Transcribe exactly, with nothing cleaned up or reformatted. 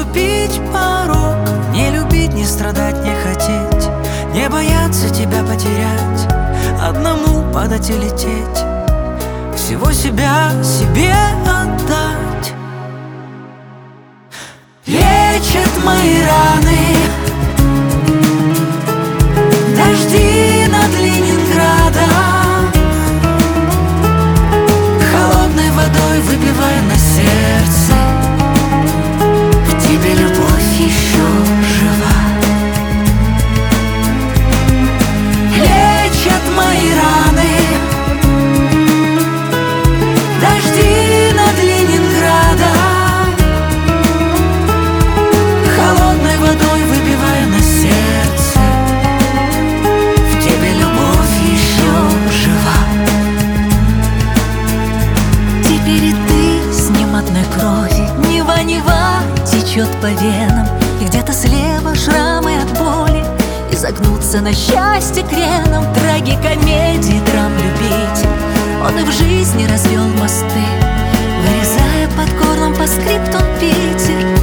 переступить порог, не любить, не страдать, не хотеть, не бояться тебя потерять, одному падать и лететь, всего себя себе отдать. Лечат мои раны дожди над Ленинградом, холодной водой выпивая на сердце, в тебе любовь еще жива. Лечат мои раны дожди над Ленинградом, холодной водой выпивая на сердце, в тебе любовь еще жива. Теперь и ты с ним одной крови, Нева-Нева течет по венам, и где-то слева шрамы от боли, и загнуться на счастье креном. Трагикомедии, драм-любитель, он и в жизни развел мосты, вырезая под горлом по скриптум Питер.